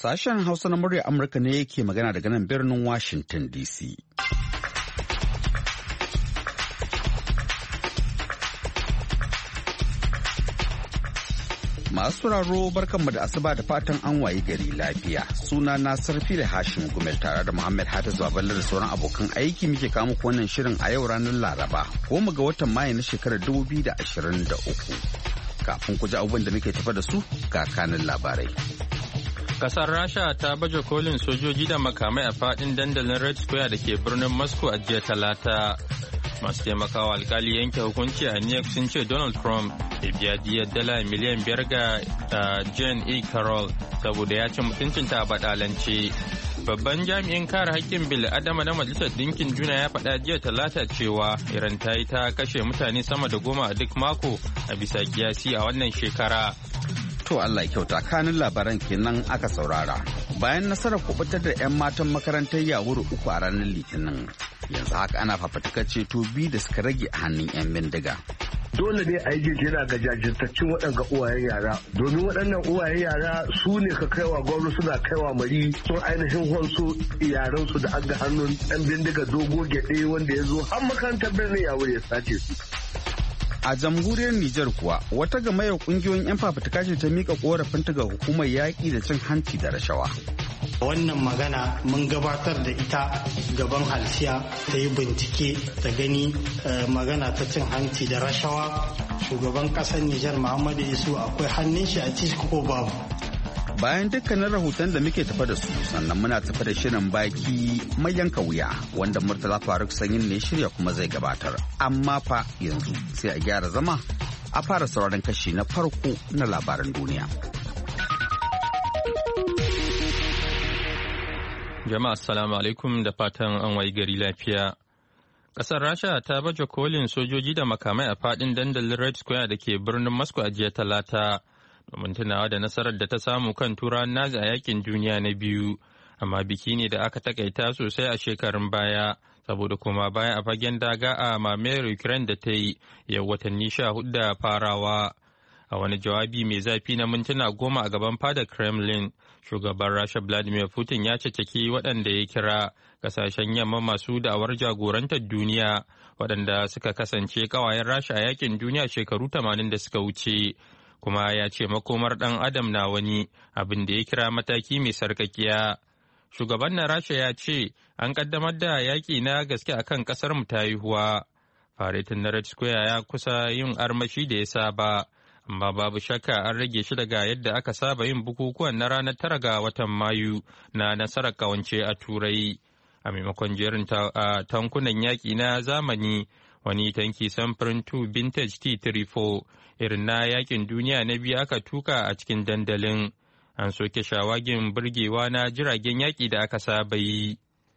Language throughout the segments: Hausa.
Sashen Hausa na murya Amurka ne yake magana daga nan birnin Washington DC. Masu sauraro barkanmu da asuba da fatan an wayi gari lafiya. Suna na Sarfila Hashim Gumel tare da Muhammad Hafiz Babalar da sauran abokan aiki muke kawo muku wannan shirin a yau ranar Laraba, 10 ga watan Mayu na shekarar 2023. Kafin ku ji abubuwan da muke tafa da su ga kanin labarai. Kasar Rasha ta baje kolin sojoji da makamai a fadin dandalin Red Square da ke birnin Moscow a jiya Talata. Masu taimakawa alkali yanke hukunci a New York sun ce Donald Trump ya biya diyar dala miliyan 5 ga Jane E. Carroll saboda ya ci mutuncinta a badalance. Babban jami'in kare haƙƙin bil'adama na Majalisar Ɗinkin Duniya ya faɗa jiya Talata cewa Iran ta yi ta kashe mutane sama da 10 a duk mako a bisa kiyasi a wannan shekara. To Allah kyauta kanin labaran kenan aka saurara. Bayan nasarar kubutar da 'yan matan makarantar Yawuru 3 a ranar Litinin, yanzu haka ana fafatukar ceto 2 da suka rage a hannun 'yan bindiga. Dole ne a yi jinjina ga jajirtaccen waɗanga uwayen yara, domin waɗannan uwayen yara su ne ka kaiwa gwamnati suna kaiwa mari sun ainihin wansu yaransu da an ga hannun 'yan bindiga dogo gyaɗe wanda ya zo har makarantar birnin Yawuru ya sace su. A jamhuriyar Nijar kuwa wata gamayyar kungiyoyin 'yan fafutuka ce ta mika korafinta ga hukumar yaƙi da cin hanci da rashawa. Wannan magana mun gabatar da ita gaban halsiya ta yi bincike ta gani magana ta cin hanci da rashawa. Shugaban ƙasar Nijar Muhammadu Isu akwai hannun shi a ciki ko babu. Bayan dukkanin rahoton da muke tafa da su, sannan muna tafa da shirin baki mai yanka wuya wanda Murtala Faruk Sanyin ne shirya kuma zai gabatar. Amma fa yanzu sai a gyara zama a fara sauraron kashi na farko na labaran duniya. Jama'a assalamu alaikum da fatan an wayi gari lafiya. Ƙasar Rasha ta baje kolin sojoji da makamai a faɗin dandalin Red Square da ke birnin Moscow a jiya Talata. Domin tunawa da nasarar da ta samu kan turawan Nazi a yakin duniya na biyu, amma biki ne da aka takaita sosai a shekarun baya saboda kuma baya a fagen daga a mamayar Ukraine da ta yi yau watanni 14 da farawa. A wani jawabi mai zafi na mintuna 10 a gaban fadar Kremlin, shugaban Rasha Vladimir Putin ya ceceki waɗanda ya kira ƙasashen yamma masu da'awar jagorantar duniya waɗanda suka kasance ƙawayen Rasha a yakin duniya shekaru 80 da suka wuce. Kuma ya ce makomar ɗan adam na wani abin da ya kira mataki mai sarkakiya. Shugaban na Rasha ya ce an ƙaddamar da yaƙi na gaske akan ƙasar mu ta haihuwa. Faretin na Red Square ya kusa yin armashi da ya saba, amma babu shakka an rage shi daga yadda aka saba yin bukukuwan na ranar 9 ga watan Mayu na nasarar ƙawance a Turai. A maimakon jerin tankunan yaƙi na zamani, wani tanki samfurin 2 vintage T-34 irin na yakin duniya na biyu aka tuka a cikin dandalin. An soke shawagin burgewa na jiragen yaƙi da aka saba yi.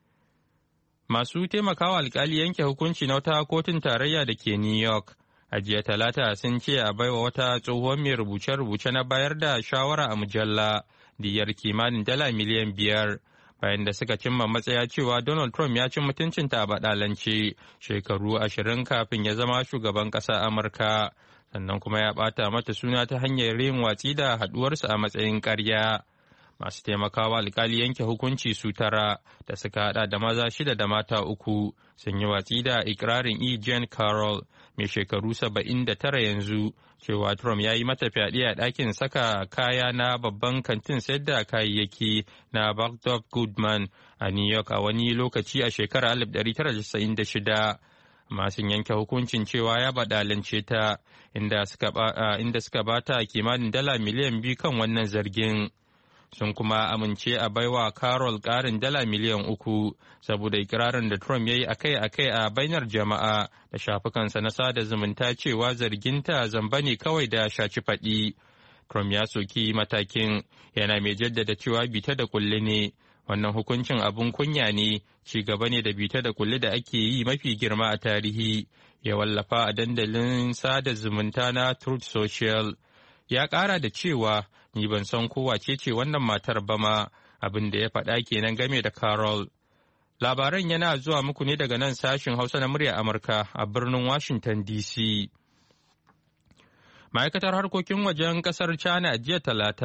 Masu taimakawa alkali yanke hukunci na wata kotun tarayya da ke New York a jiya Talata sun ce a baiwa wata tsohuwar mai rubuce-rubuce na bayar da shawara a mujalla diyar kimanin dala miliyan 5. Bayan da suka cimma matsaya cewa Donald Trump ya ci mutuncinta a baɗalance shekaru 20 kafin ya zama shugaban ƙasa Amurka, sannan kuma ya ɓata mata suna ta hanyar yin watsi da haɗuwarsu a matsayin ƙarya. Masu taimakawa alkali yanke hukunci su 9 da suka haɗa da maza 6 da mata 3 sun yi watsi da ikirarin E. Jean Carroll mai shekaru 79 yanzu cewa Trump ya yi mata fyaɗe a ɗakin saka kaya na babban kantin sayar da kayayyaki na Bergdorf Goodman a New York a wani lokaci a shekarar 1996. Masu yanke hukuncin cewa ya baɗalance ta inda suka bata kimanin dala miliyan 2 kan wannan zargin. Sun kuma amince a baiwa Carol ƙarin dala miliyan 3 saboda ikirarin da Trump ya yi akai-akai a bainar jama'a da shafukansa na sada zumunta cewa zarginta zamba ne kawai da shaci faɗi. Trump ya soki matakin yana mai jaddada cewa bita da kulle ne. Wannan hukuncin abun kunya ne, ci gaba ne da bita da kulle da ake yi mafi girma a tarihi, ya wallafa a dandalin sada zumunta na Truth Social. Ya ƙara da cewa, ni ban san kowace ce wannan matar ba ma, abin da ya faɗa kenan game da Carol. Labaran yana zuwa muku ne daga nan sashin Hausa na murya Amurka a birnin Washington DC. Ma'aikatar harkokin wajen kasar China a jiya Talata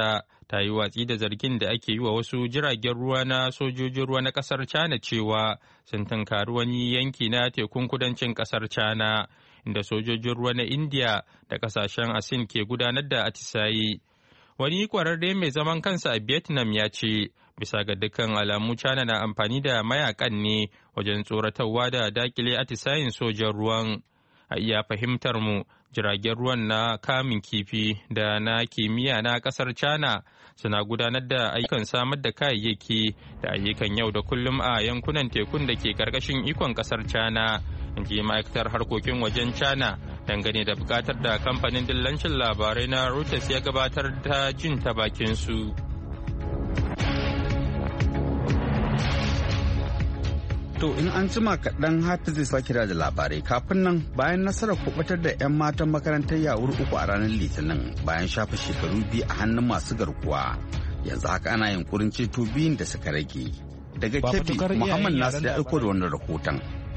ta yi watsi da zargin da ake yi wa wasu jiragen ruwa na sojojin ruwa na kasar China cewa sun tunkari wani yanki na tekun kudancin kasar China, inda sojojin ruwa na India da kasashen ASEAN ke gudanar da atisayi. Wani kwararre mai zaman kansa a Vietnam ya ce, bisa ga dukkan alamu China na amfani da mayakan ne wajen tsoratarwa da dakile atisayin sojan ruwan. A iya fahimtar mu, jiragen ruwan na kamun kifi da na kimiyya na kasar China suna gudanar da ayyukan samar da kayayyaki da ayyukan yau da kullum a yankunan tekun da ke karkashin ikon kasar China, in ji ma'aikatar harkokin wajen China dangane da bukatar da kamfanin dillancin labarai na Reuters ya gabatar da jin ta bakin su. To in an jima kaɗan Hafiz zai sake da labarai kafin nan bayan nasarar kubutar da 'yan matan makarantar Yawur 3 a ranar Litinin bayan shafe shekaru 2 a hannun masu garkuwa. Yanzu haka ana yunkurin ceto biyun da suka rage. Daga Kebbi, Muhammad Nasir ya aiko da wannan rahoton.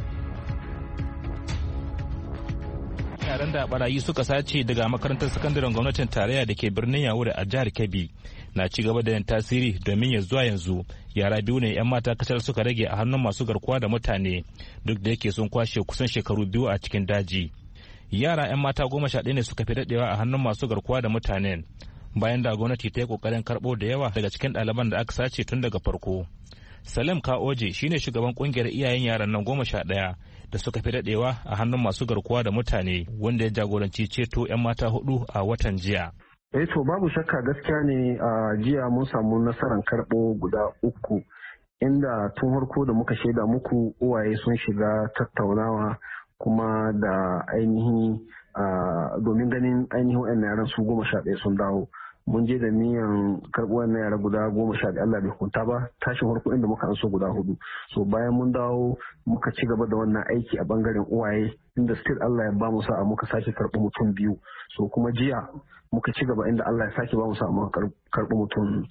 Yaran da barayi suka sace daga makarantar sakandaren gwamnatin tarayya da ke birnin Yawur a jihar Kebbi na ci gaba da yin tasiri domin ya zuwa yanzu yara biyu ne 'yan mata kacal suka rage a hannun masu garkuwa da mutane duk da yake sun kwashe kusan shekaru 2 a cikin daji. Yara 'yan mata 11 ne suka fi daɗewa a hannun masu garkuwa da mutanen bayan da gwamnati ta yi kokarin karɓo da yawa daga cikin ɗaliban da aka sace tun daga farko. Salim Kaoje shine shugaban kungiyar iyayen yaran nan 11 da suka fi daɗewa a hannun masu garkuwa da mutane wanda ya jagoranci ceto 'yan mata 4 a watan jiya. To babu shakka gaskiya ne a jiya mun samu nasarar karɓo guda 3 inda tun farko da muka shaida muku uwaye sun shiga tattaunawa kuma da ainihi domin ganin ainihin wa'annan yaran su 11 sun dawo. Mun je da niyan karɓo wannan yara guda 11 Allah bai hukunta ba tashin farko inda muka anso guda 4. So bayan mun dawo muka ci gaba da wannan aiki a bangaren uwaye inda still Allah ya ba mu sa'a muka sake karɓo mutum 2. So kuma jiya muka ci gaba inda Allah ya sake ba mu sa'a muka karɓo mutum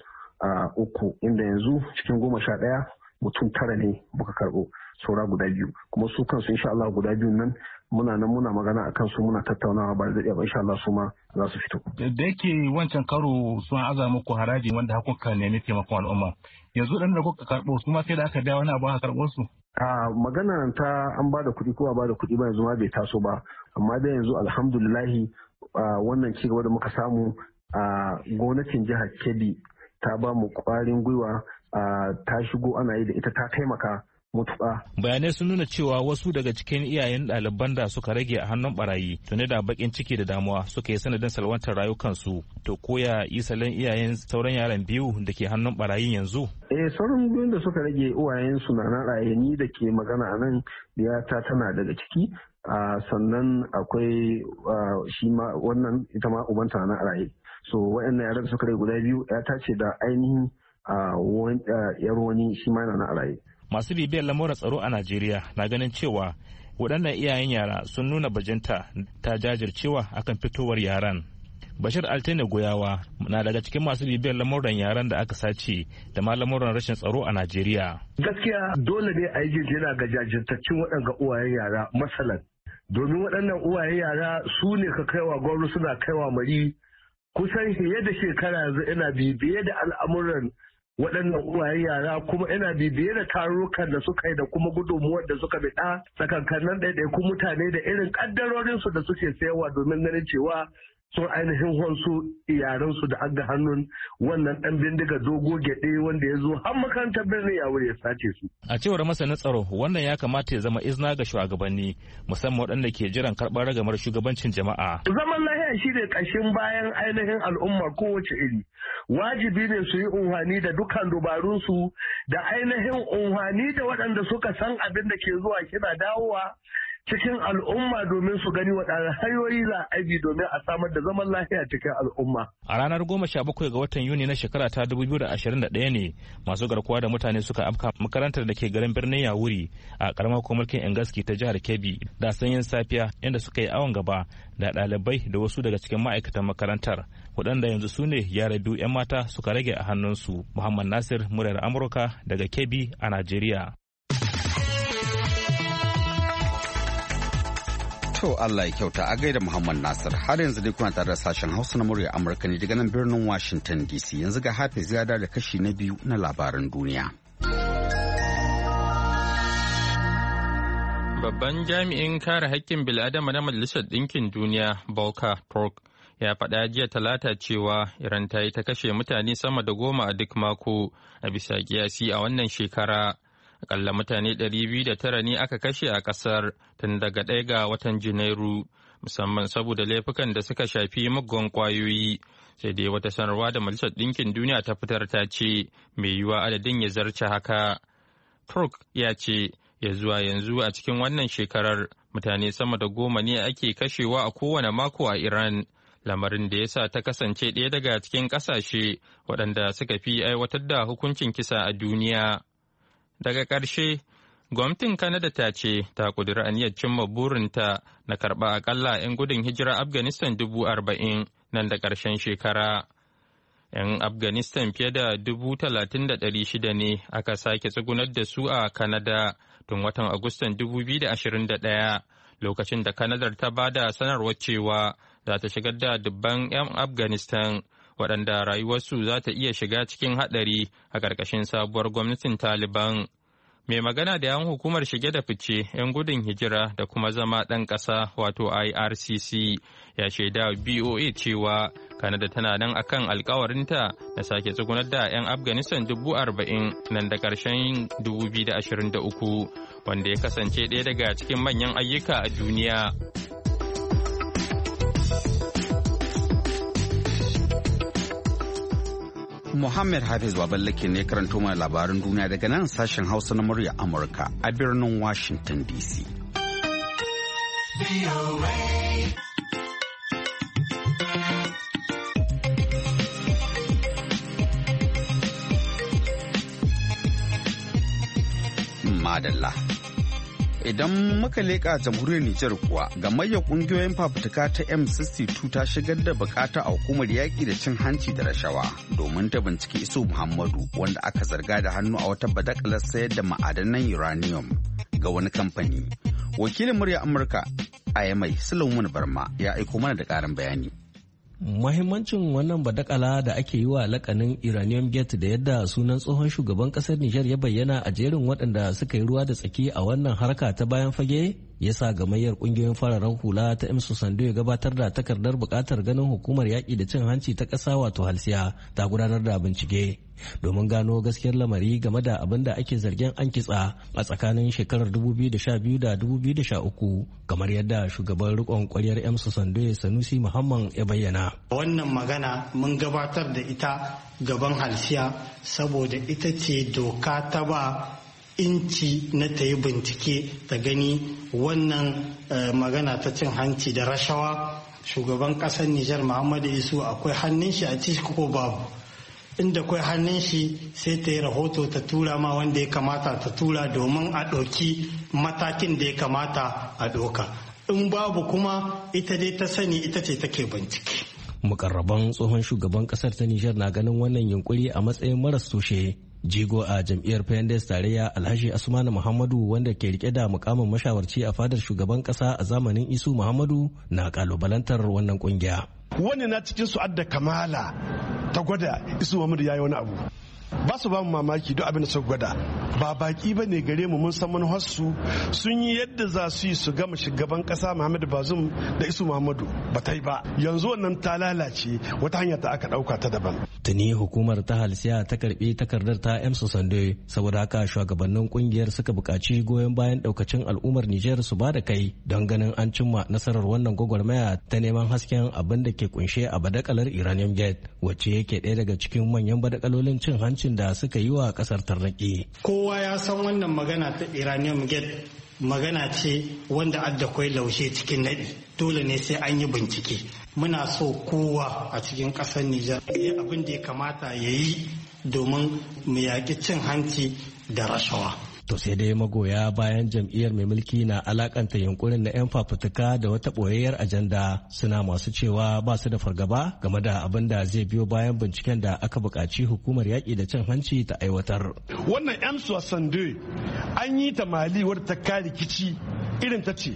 3 inda yanzu cikin 11 mutum 9 ne muka karɓo saura guda 2 kuma su kansu insha Allah guda 2 nan muna magana a kansu muna tattaunawa ba zai ba insha Allah su ma za su fito. Da yake wancan karo sun aza muku haraji wanda hakuka nemi taimakon al'umma. Yanzu dan da kuka karɓo su ma sai da aka biya wani abu aka karɓo su. Magana ta an ba da kuɗi ko ba da kuɗi ba yanzu ma bai taso ba amma dai yanzu alhamdulillahi wannan ci gaba da muka samu gwamnatin jihar Kebbi ta ba mu ƙwarin gwiwa ta shigo ana yi da ita ta taimaka mutuƙa. Bayanai sun nuna cewa wasu daga cikin iyayen ɗaliban da suka rage a hannun barayi tuni da bakin ciki da damuwa suka yi sanadin salwantar rayukansu. To koya isalin iyayen sauran yaran biyu da ke hannun barayin yanzu? Sauran biyun da suka rage uwayensu na raye ni da ke magana a nan ta tana daga ciki. Sannan akwai shi ma wannan ita ma ubanta na raye. So waɗannan yaran suka rage guda biyu ya ce da ainihin yar wani shi ma na raye. Masu bibiyar lamuran tsaro a Najeriya na ganin cewa waɗannan iyayen yara sun nuna bajinta ta jajircewa akan fitowar yaran. Bashir Altine Goyawa na daga cikin masu bibiyar lamuran yaran da aka sace da ma lamuran rashin tsaro a Najeriya. Gaskiya dole ne a yi jinjina ga jajirtaccen waɗanga uwayen yara masalan. Domin waɗannan uwayen yara su ne ka kaiwa gwamnati suna kaiwa mari kusan fiye da shekara yanzu ina bibiye da al'amuran waɗannan uwayen yara kuma ina bibiye da tarurrukan da suka yi da kuma gudunmuwar da suka biɗa tsakankanin ɗaiɗaikun mutane da irin ƙaddarorinsu da suke sayarwa domin ganin cewa sun ainihin wansu yaransu da aga hannun wannan ɗan bindiga dogo gyaɗe wanda ya zo har makarantar birnin ya wuri ya sace su. A cewar masanin tsaro wannan ya kamata ya zama izina ga shugabanni musamman waɗanda ke jiran karɓar ragamar shugabancin jama'a. Zaman lahiya shi ne ƙashin bayan ainihin al'ummar kowace iri. Wajibi ne su yi unhwani da dukkan dubarunsu da ainihin unhwani da waɗanda suka san abin da ke zuwa kina dawowa cikin al'umma domin su gani waɗanne hanyoyi za a bi domin a samar da zaman lafiya cikin al'umma. A ranar 17 ga watan Yuni na shekara ta 2021 ne masu garkuwa da mutane suka afka makarantar da ke garin birnin Yawuri a karamar mulkin Engaski ta jihar Kebbi da sanyin safiya inda suka yi awon gaba da ɗalibai da wasu daga cikin ma'aikatan makarantar waɗanda yanzu su ne yara biyu 'yan mata suka rage a hannunsu. Muhammad Nasir, muryar Amurka daga Kebbi a Najeriya. To Allah ya kyauta a gaida Muhammad Nasir. Har yanzu dai kuna tare da sashen Hausa na murya Amurka ne daga nan birnin Washington DC. Yanzu ga Hafiz ya da kashi na biyu na labaran duniya. Babban jami'in kare haƙƙin bil'adama na Majalisar Ɗinkin Duniya, Volker Turk, ya faɗa jiya Talata cewa Iran ta yi ta kashe mutane sama da 10 a duk mako a bisa kiyasi a wannan shekara. Akalla mutane 209 ne aka kashe a ƙasar tun daga 1 ga watan Janairu, musamman saboda laifukan da suka shafi muggan ƙwayoyi. Sai dai wata sanarwa da Majalisar Ɗinkin Duniya ta fitar ta ce mai yiwuwa adadin ya zarce haka. Turk ya ce ya zuwa yanzu a cikin wannan shekarar mutane sama da 10 ne ake kashewa a kowane mako a Iran, lamarin da ya sa ta kasance ɗaya daga cikin ƙasashe waɗanda suka fi aiwatar da hukuncin kisa a duniya. Daga ƙarshe, gwamnatin Canada ta ce ta ƙudiri aniyar cimma burinta na karɓa aƙalla 'yan gudun hijira Afghanistan 40,000 nan da ƙarshen shekara. 'Yan Afghanistan fiye da 30,600 ne aka sake tsugunar da su a Canada tun watan Agustan 2021, lokacin da Canada ta ba da sanarwar cewa za ta shigar da dubban 'yan Afghanistan waɗanda rayuwarsu za ta iya shiga cikin haɗari a ƙarƙashin sabuwar gwamnatin Taliban. Mai magana da 'yan hukumar shige da fice 'yan gudun hijira da kuma zama ɗan ƙasa wato IRCC ya shaida BOA cewa Canada tana nan akan alkawarinta na sake tsugunar da 'yan Afghanistan 40,000 nan da ƙarshen 2023, wanda ya kasance ɗaya daga cikin manyan ayyuka a duniya. Muhammad Hafiz Baballake ne karanto mana labaran duniya daga nan sashen Hausa na murya Amurka a birnin Washington DC. Madalla. Idan muka leƙa jamhuriyar Nijar kuwa, gamayyar ƙungiyoyin fafutuka ta M62 ta shigar da bukata a hukumar yaƙi da cin hanci da rashawa domin ta bincike Isu Muhammadu wanda aka zarga da hannu a wata badakalar sayar da ma'adanan uranium ga wani kamfani. Wakilin murya Amurka a Yamai Sulaiman Barma ya aiko mana da ƙarin bayani. Muhimmancin wannan badakala da ake yi wa lakanin Iranian Gate da yadda sunan tsohon shugaban kasar Nijar ya bayyana a jerin waɗanda suka yi ruwa da tsaki a wannan harka ta bayan fage ya sa gamayyar ƙungiyoyin fararen hula ta Emsu Sando ya gabatar da takardar buƙatar ganin hukumar yaƙi da cin hanci ta ƙasa wato halsiya ta gudanar da bincike domin gano gaskiyar lamari game da abin da ake zargin an kitsa a tsakanin shekarar 2012 da 2013 kamar yadda shugaban rikon kwaryar Emsu Sando Sanusi Muhammad ya bayyana. Wannan magana mun gabatar da ita gaban halsiya saboda ita ce doka ta ba inci na ta yi bincike ta gani wannan magana ta cin hanci da rashawa shugaban ƙasar Nijar Muhammadu Isu akwai hannun shi a ciki ko babu. Inda akwai hannun shi sai ta yi rahoto ta tura ma wanda ya kamata ta tura domin a ɗauki matakin da ya kamata a ɗauka. In babu kuma ita dai ta sani ita ce take bincike. Mukarraban tsohon shugaban kasar ta Nijar na ganin wannan yunkuri a matsayin maras tushe. Jigo a jam'iyyar PNDS tarayya Alhaji Asmanu Muhammadu wanda ke rike da mukamin mashawarci a fadar shugaban kasa a zamanin Isu Muhammadu na kalubalantar wannan kungiya. Wani na cikin su adda kamala ta gwada Isu Muhammadu yayi wani abu. Ba su ba mu mamaki duk abin da suka gwada. Ba baki ba ne gare mu mun san manufarsu sun yi yadda za su yi su gama shugaban kasa Muhammadu Bazum da Isu Muhammadu ba ta yi ba. Yanzu wannan ta lalace wata hanya ta aka dauka ta daban. Tuni hukumar ta halsiya ta karbi takardar ta Emsu Sande saboda haka shugabannin kungiyar suka buƙaci goyon bayan daukacin al'ummar Nijar su ba da kai don ganin an cimma nasarar wannan gwagwarmaya ta neman hasken abin da ke kunshe a badakalar Iranian Gate wacce yake ɗaya daga cikin manyan badakalolin cin hanci da suka yi wa kasar tarnaki. Kowa ya san wannan magana ta Iranian Gate magana ce wanda adda kwai laushe cikin naɗi. Dole ne sai an yi bincike. Muna so kowa a cikin ƙasar Nijar ya abin da ya kamata ya yi domin mu yaƙi cin hanci da rashawa. To sai dai magoya bayan jam'iyyar mai mulki na alakanta yunkurin na 'yan fafutuka da wata ɓoyayyar ajanda suna masu cewa ba su da fargaba game da abin da zai biyo bayan binciken da aka buƙaci hukumar yaƙi da cin hanci ta aiwatar. Wannan 'yan Sande an yi ta Mali wadda ta kare rikici irin ta ce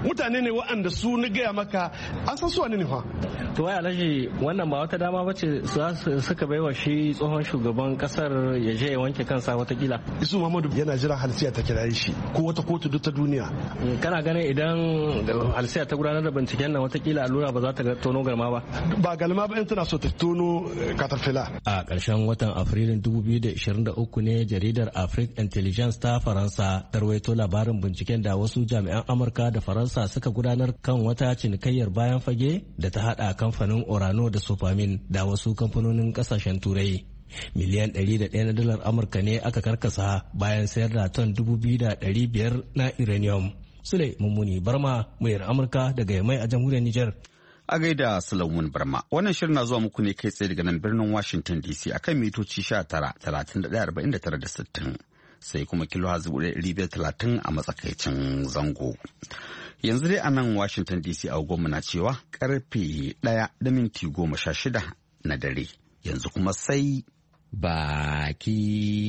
mutane ne waɗanda su na gaya maka an san su wane ne fa. To wai Alhaji wannan ba wata dama bace suka baiwa shi tsohon shugaban kasar ya je ya wanke kansa watakila. Isu Muhammadu yana jira halsiya ta kiraye shi ko wata kotu duk ta duniya. Kana ganin idan halsiya ta gudanar da binciken nan watakila allura ba za ta tono galma ba. Ba galma ba in tana so ta tono katafila. A ƙarshen watan Afrilun 2023 ne jaridar Afrique Intelligence ta Faransa ta rawaito labarin binciken da wasu jami'an Amurka da Faransa suka gudanar kan wata cinikayyar bayan fage da ta hada kamfanin Orano da Sofamin da wasu kamfanonin kasashen Turai. Miliyan 101 na dalar Amurka ne aka karkasa bayan sayar da ton 2,500 na uranium. Sule Mummuni Barma, muryar Amurka daga Yamai a jamhuriyar Nijar. A gaida Sulaiman Barma, wannan shirin na zuwa muku ne kai tsaye daga nan birnin Washington DC akan mitoci 19,31,49,60 sai kuma kilo 530 a matsakaicin zango. Yanzu dai a nan Washington DC a goma na cewa karfe 1:16 na dare. Yanzu kuma sai baki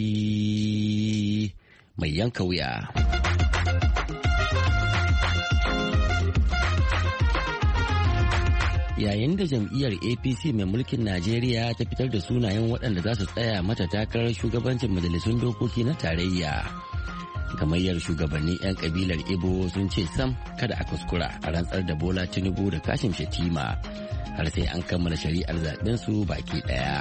mai yanka wuya. Yayin da jam'iyyar APC mai mulkin Najeriya ta fitar da sunayen waɗanda za su tsaya mata takarar shugabancin majalisun dokoki na tarayya. Gamayyar shugabannin 'yan kabilar Ibo sun ce sam kada a kuskura a rantsar da Bola Tinubu da Kashim Shettima har sai an kammala shari'ar zaɓen su baki ɗaya.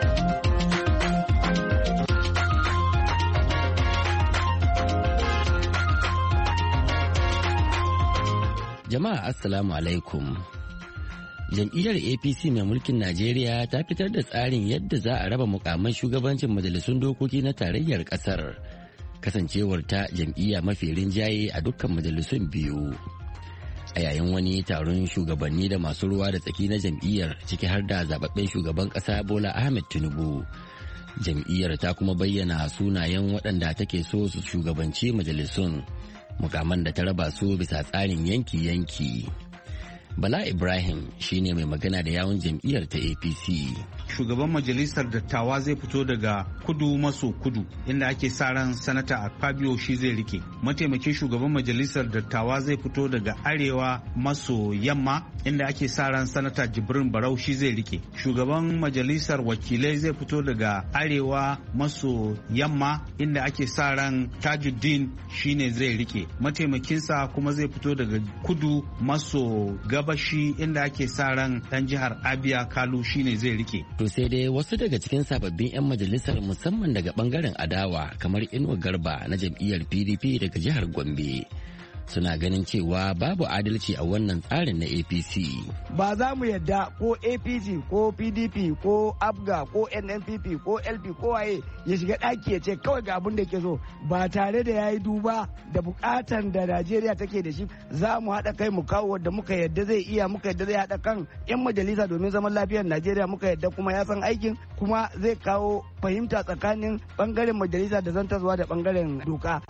Jama'a assalamu alaikum. Jam'iyyar APC mai mulkin Najeriya ta fitar da tsarin yadda za a raba mukaman shugabancin majalisun dokoki na tarayyar kasar, kasancewar ta jam'iyya mafi rinjaye a dukkan majalisun biyu. A yayin wani taron shugabanni da masu ruwa da tsaki na jam'iyyar ciki har da zababben shugaban kasa Bola Ahmed Tinubu, jam'iyyar ta kuma bayyana sunayen waɗanda take so su shugabanci majalisun, mukaman da ta raba su bisa tsarin yanki-yanki. Bala Ibrahim shine mai magana da yawun jam'iyyar ta APC. Shugaban majalisar dattawa zai fito daga kudu maso kudu inda ake sa ran sanata Akpabio shi zai rike. Mataimakin shugaban majalisar dattawa zai fito daga arewa maso yamma inda ake sa ran sanata Jibrin Barau shi zai rike. Shugaban majalisar wakilai zai fito daga arewa maso yamma inda ake sa ran Tajuddin shine zai rike. Mataimakinsa kuma zai fito daga kudu maso gabashi inda ake sa ran dan jihar Abia Kalu shine zai rike. To sai dai wasu daga cikin sababbin 'yan majalisar musamman daga bangaren adawa kamar Inuwa Garba na jam'iyyar PDP daga jihar Gombe suna ganin cewa babu adalci a wannan tsarin na APC. Ba za mu yadda ko APC ko PDP ko ABGA ko NNPP ko LP ko waye ya shiga ɗaki ya ce kawai ga abin da ke so ba tare da ya yi duba da bukatan da Najeriya take da shi. Za mu haɗa kai mu kawo wadda muka yadda zai iya, muka yadda zai haɗa kan 'yan majalisa domin zaman lafiyar Najeriya, muka yadda kuma ya san aikin kuma zai kawo fahimta tsakanin bangaren majalisa da zantarwa da bangaren doka.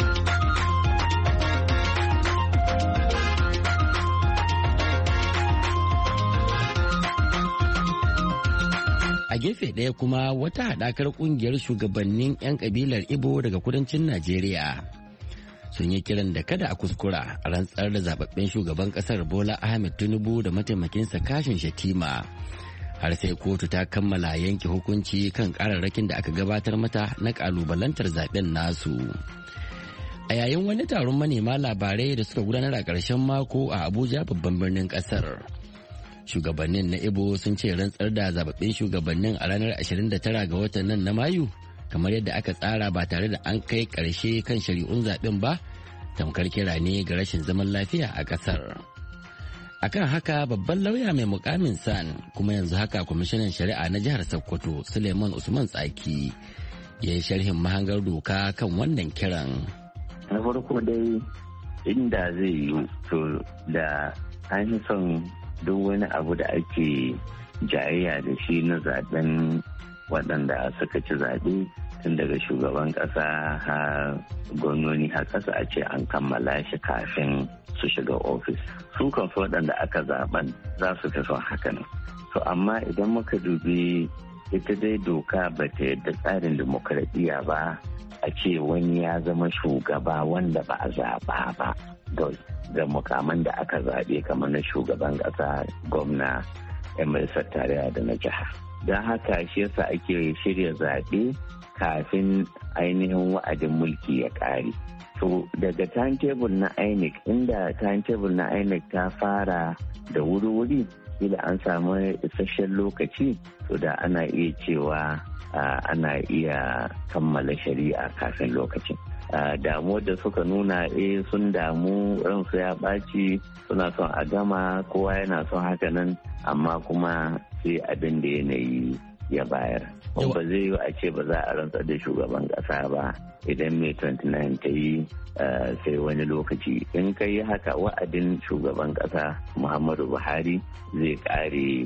A gefe ɗaya kuma wata haɗakar ƙungiyar shugabannin 'yan ƙabilar Ibo daga kudancin Najeriya sun yi kiran da kada a kuskura a rantsar da zababben shugaban ƙasar Bola Ahmed Tinubu da mataimakinsa Kashim Shettima har sai kotu ta kammala yanke hukunci kan ƙararrakin da aka gabatar mata na ƙalubalantar zaben nasu. A yayin wani taron manema labarai da suka gudanar a ƙarshen mako a Abuja babban birnin ƙasar. Shugabannin na Ibo sun ce rantsar da zababbin shugabannin a ranar 29 ga watan nan na Mayu kamar yadda aka tsara ba tare da an kai ƙarshe kan shari'un zaɓen ba tamkar kira ne ga rashin zaman lafiya a ƙasar. Akan haka babban lauya mai mukamin san kuma yanzu haka kwamishinan shari'a na jihar Sokoto Suleiman Usman Tsaki ya yi sharhin mahangar doka kan wannan kiran. Na farko dai inda zai yi to da an son duk wani abu da ake jayayya da shi na zaben waɗanda suka ci zaɓe tun daga shugaban ƙasa har gwamnoni har ƙasa a ce an kammala shi kafin su shiga ofis. Su kansu waɗanda aka zaben za su fi son hakan. To amma idan muka dubi ita dai doka ba ta yadda tsarin dimokuraɗiyya ba a ce wani ya zama shugaba wanda ba a zaɓa ba da mukaman da aka zaɓe kamar na shugaban ƙasa, gwamna, 'yan majalisar tarayya da na jiha. Don haka shi yasa ake shirya zaɓe kafin ainihin wa'adin mulki ya ƙare. To daga timetable na INEC, inda timetable na INEC ta fara da wuri-wuri, ila an samu isasshen lokaci, to da ana iya cewa ana iya kammala shari'a kafin lokacin. Damuwar da suka nuna sun damu, ransu ya ɓaci, suna son a gama, kowa yana son haka nan, amma kuma sai abin da yanayi ya bayar. Ba zai yi a ce ba za a rantsar da shugaban ƙasa ba idan May 29 ta yi sai wani lokaci. In ka yi haka, wa'adin shugaban ƙasa Muhammadu Buhari zai ƙare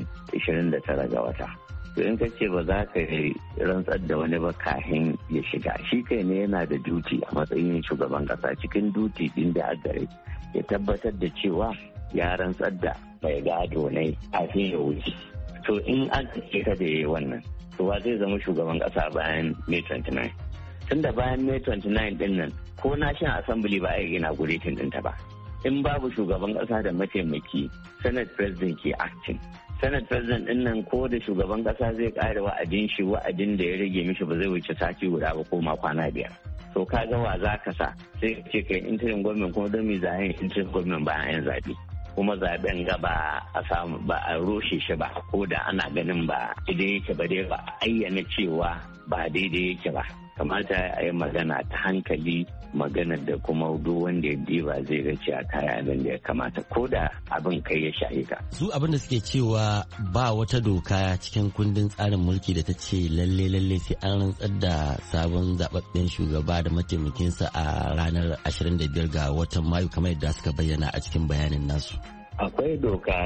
29 ga wata. To in ka ce ba za ka rantsar da wani ba kafin ya shiga, shi kai ne yana da duty a matsayin shugaban ƙasa, cikin duty din da aka ya tabbatar da cewa ya rantsar da mai gado ne kafin ya wuce. To in an ce ka da yayi wannan, to ba zai zama shugaban kasa bayan May 29. Tunda bayan May 29 din nan, ko National Assembly ba a yi inaugurating ɗinta ba. In babu shugaban kasa da mataimaki, Senate President ke acting. Senate President din nan ko da shugaban kasa zai ƙara wa'adin da ya rage mishi ba zai wuce sati guda ba ko kwana 5. To kaga wa za ka sa, sai ce kai interim government, kuma don me za a yi interim government bayan yan zaɓe. Kuma zaben ga ba a roshe shi ba, ko da ana ganin ba daidai yake ba, dai ba ayyana cewa ba daidai yake ba. Kamata a yi magana ta hankali, maganar da kuma duk wanda ya diba zai ga cewa kaya abin da ya kamata, ko da abin kai ya shahi ka. Su abin da suke cewa ba wata doka cikin kundin tsarin mulki da ta ce lalle sai an rantsar da sabon zababben shugaba da mataimakinsa a ranar 25 ga watan Mayu kamar yadda suka bayyana a cikin bayanin nasu. Akwai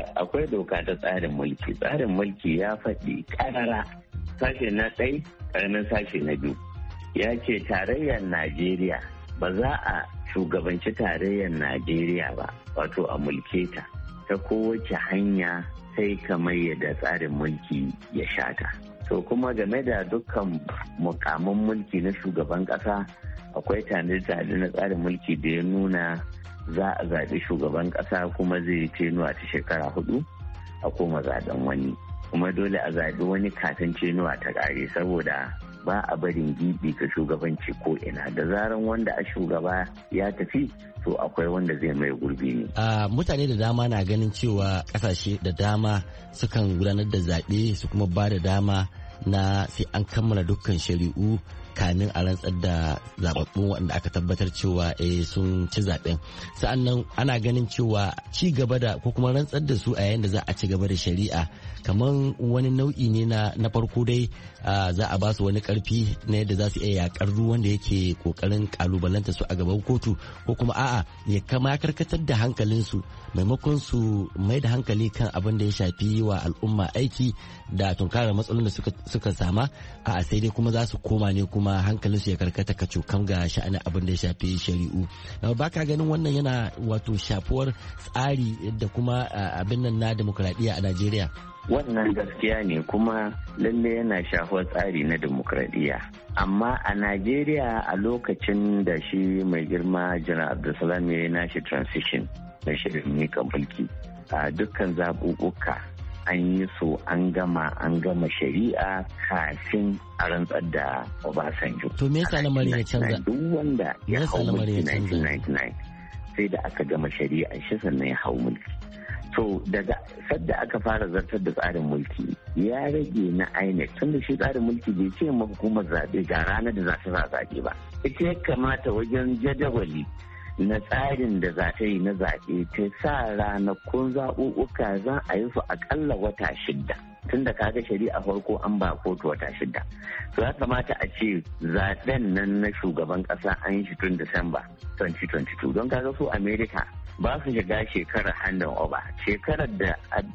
doka ta tsarin mulki. Tsarin mulki ya faɗi ƙarara, sashe na 1 ƙaramin sashe na 2 ya ce tarayyar Najeriya ba za a shugabanci tarayyar Najeriya ba, wato a mulke ta kowace hanya sai kamar yadda tsarin mulki ya shata. To kuma game da dukkan mukamin mulki na shugaban ƙasa, akwai tanade-tanade na tsarin mulki da ya nuna za a zaɓi shugaban ƙasa kuma zai tenuwa ta shekara 4 a koma zaɓen wani, kuma dole a zaɓi wani kafin tenuwa ta ƙare, saboda ba a barin gibi ga shugabanci ko ina. Da zaran wanda a shugaba ya tafi, to akwai wanda zai mai gurbi ne. Mutane da dama na ganin cewa ƙasashe da dama sukan gudanar da zaɓe su kuma ba da dama na sai an kammala dukkan shari'u kamin a rantsar da zababbun waɗanda aka tabbatar cewa sun ci zaɓen. Sa'annan ana ganin cewa ci gaba da ko kuma rantsar da su a yayin da za a ci gaba da shari'a kamar wani nau'i ne na farko dai za a ba su wani karfi na yadda za su iya yakar ruwan da yake kokarin kalubalanta su a gaban kotu, ko kuma a'a ya kama karkatar da hankalinsu maimakon su mai da hankali kan abin da ya shafi wa al'umma aiki da tunkarar matsalolin da suka sama, a sai dai kuma za su koma ne kuma hankalinsu ya karkata kacokam ga sha'anin abin da ya shafi shari'u. Ba ka ganin wannan yana wato shafuwar tsari da kuma abin nan na demokradiyya a Najeriya? Wannan gaskiya ne, kuma lalle yana shafuwar tsari na demokradiyya. Amma a Najeriya a lokacin da shi mai girma Janar Abdulsalam ya yi nashi transition na shirin miƙa mulki, a dukkan zaɓuɓɓuka an yi so an gama shari'a kafin a rantsar da Obasanjo. To me yasa lamarin ya canza? Duk wanda ya hau mulki 1999 sai da aka gama shari'a shi sannan ya hau mulki. To daga sadda aka fara zartar da tsarin mulki ya rage na INEC, tunda shi tsarin mulki bai ce ma hukumar zaɓe ga ranar da za ta za zaɓe ba. Ita ya kamata wajen jadawali na tsarin da za ta yi na zaɓe ta sa ranakun zaɓuɓɓuka za a yi su aƙalla wata 6. Tun da kaga shari'a farko an ba kotu wata 6. To ya kamata a ce zaɓen nan na shugaban ƙasa an yi shi tun Disamba 2022, don kaga su Amerika ba su shiga shekarar handin oba, shekarar da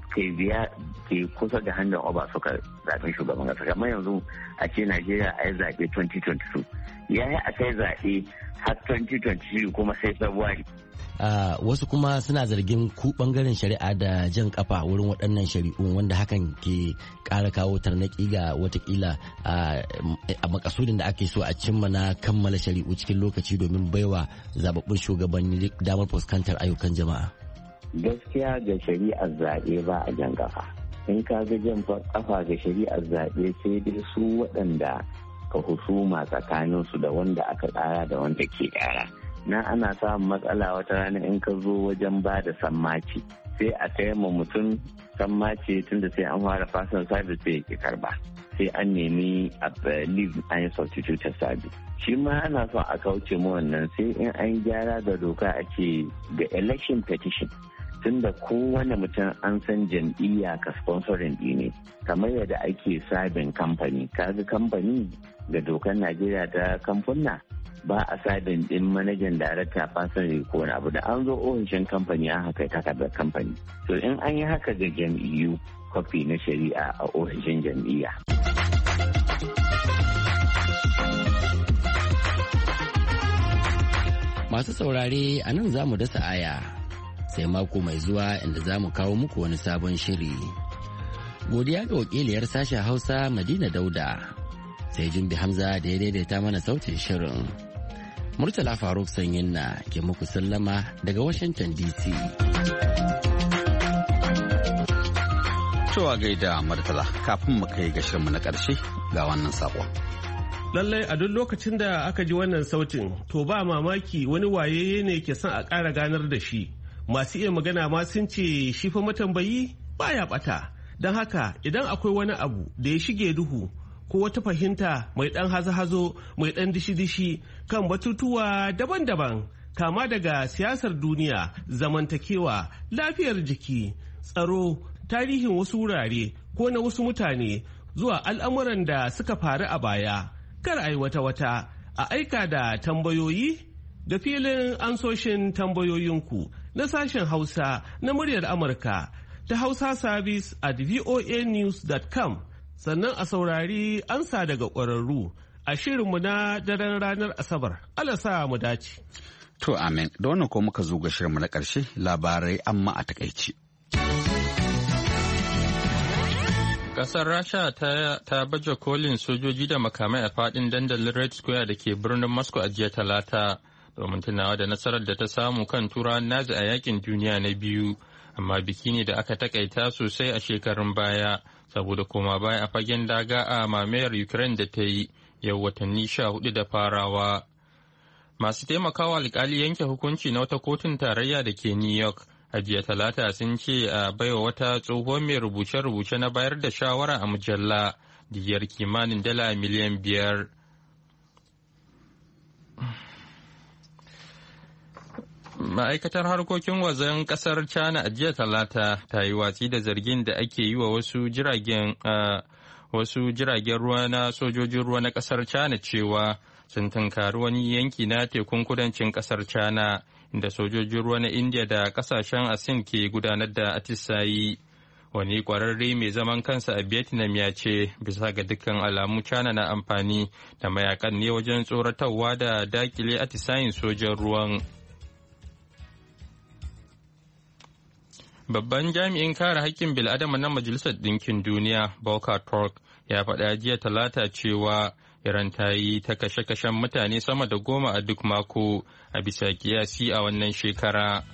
ke kusa da handin oba suka zaɓen shugaban ƙasa. Kamar yanzu a ce Najeriya a yi zaɓe 2022, ya yi a kai zaɓe har 2023 kuma sai February. wasu kuma suna zargin ku bangaren shari'a da jan kafa wurin waɗannan shari'un wanda hakan ke ƙara kawo tarnaki ga watakila a makasudin da ake so a cimma na kammala shari'u cikin lokaci domin baiwa zababbun shugabanni damar fuskantar ayyukan jama'a. Gaskiya ga shari'ar zaɓe ba a jan kafa. In ka ga jan kafa ga shari'ar zaɓe sai dai su waɗanda ka husuma tsakaninsu da wanda aka ƙara da wanda ke ƙara. Na ana samun matsala wata rana in ka zo wajen ba da sammaci sai a kai ma mutum sammaci tunda sai an fara fasan service sai ya karba sai an nemi a leave an yi substituted service. Shi ma ana son a kauce mu wannan sai in an gyara da doka ake ga election petition tunda kowane mutum an san jam'iyya ka sponsorin ne kamar yadda ake sabin kamfani kaga kamfani ga dokar Najeriya ta kamfuna ba a sadin din manajan darakta fasin ko na abu da an zo ofishin kamfani an haka takardar kamfani to in an yi haka ga jam'iyyu kwafi na shari'a a ofishin jam'iyya. Masu saurare a nan za mu dasa aya sai mako mai zuwa inda za mu kawo muku wani sabon shiri. Godiya ga wakiliyar sashen Hausa Madina Dauda sai Jumbi Hamza da ya daidaita mana sautin shirin. Murtala Faruk Sanyin na ke muku sallama daga Washington DC. Cewa gaida Murtala kafin mu kai ga shirinmu na ƙarshe ga wannan saƙon. Lallai a duk lokacin da aka ji wannan sautin to ba mamaki wani wayayye ne ke son a ƙara ganar da shi. Masu iya magana ma sun ce shi fa matambayi baya ɓata. Don haka idan akwai wani abu da ya shige duhu ko wata fahimta mai ɗan hazo-hazo mai ɗan dishi-dishi kan batutuwa daban-daban kama daga siyasar duniya, zamantakewa, lafiyar jiki, tsaro, tarihin wasu wurare ko na wasu mutane zuwa al'amuran da suka faru a baya. Kar a yi wata-wata a aika da tambayoyi da filin ansoshin tambayoyinku na sashen Hausa na muryar Amurka ta Hausa Service at voanews.com. Sannan a saurari ansa daga ƙwararru a shirinmu na daren ranar Asabar. Allah sa mu dace. To amin, da wannan ko muka zo ga shirinmu na ƙarshe labarai amma a takaici. Ƙasar Rasha ta baje kolin sojoji da makamai a faɗin dandalin Red Square da ke birnin Moscow a jiya Talata domin tunawa da nasarar da ta samu kan turawan Nazi a yakin duniya na biyu. Amma biki ne da aka takaita sosai a shekarun baya saboda koma baya a fagen daga a mamayar Ukraine da ta yi yau watanni 14 da farawa. Masu taimakawa alkali yanke hukunci na wata kotun tarayya da ke New York a jiya Talata sun ce a baiwa wata tsohuwar mai rubuce-rubuce na bayar da shawara a mujalla diyar kimanin dala miliyan 5. Ma'aikatar harkokin wajen kasar China a jiya Talata ta yi watsi da zargin da ake yi wa wasu jiragen ruwa na sojojin ruwa na kasar China cewa sun tunkari wani yanki na tekun kudancin kasar China inda sojojin ruwa na India da kasashen ASEAN ke gudanar da atisayi. Wani kwararre mai zaman kansa a Vietnam ya ce bisa ga dukkan alamu China na amfani da mayakan ne wajen tsoratarwa da dakile atisayin sojan ruwan. Babban jami'in kare haƙƙin bil'adama na Majalisar Ɗinkin Duniya, Volker Turk, ya faɗa jiya Talata cewa Iran ta yi ta kashe-kashen mutane sama da 10 a duk mako a bisa kiyasi a wannan shekara.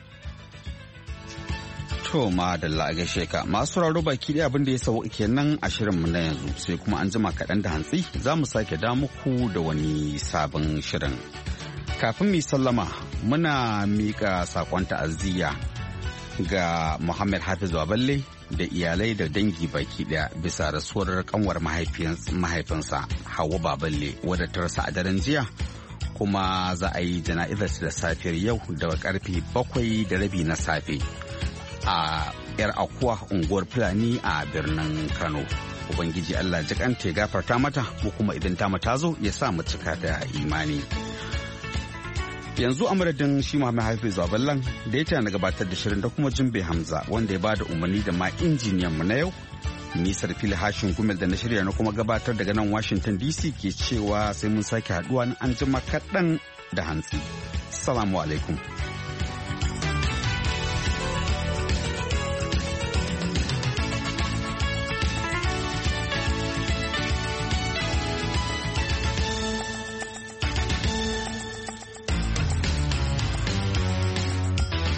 To ma da gaishe ka masu raro baki ɗaya abin da ya sauka kenan a shirinmu na yanzu sai kuma an jima kaɗan da hantsi za mu sake da muku da wani sabon shirin. Kafin mu sallama muna miƙa saƙon ta'aziyya ga Muhammad Hafiz Baballe da iyalai da dangi baki daya bisa rasuwar kanwar mahaifinsa Hauwa Baballe wadda ta rasa a daren jiya kuma za a yi jana'izar da safiyar yau daga karfe 7:30 na safe a yar akuwa unguwar Fulani a birnin Kano. Ubangiji Allah jikanta ya gafarta mata ko kuma idan ta mata zo ya sa mu cika da imani. Yanzu a madadin shi Muhammad Hafiz Baballan da ya tana gabatar da shirin da kuma Jumbe Hamza wanda ya bada umarni da ma injiniyan mu na yau. Nisar fili hashin gumel da na shirya na kuma gabatar daga nan Washington DC ke cewa sai mun sake haduwa na an jima kaɗan da hantsi. Salamu alaikum.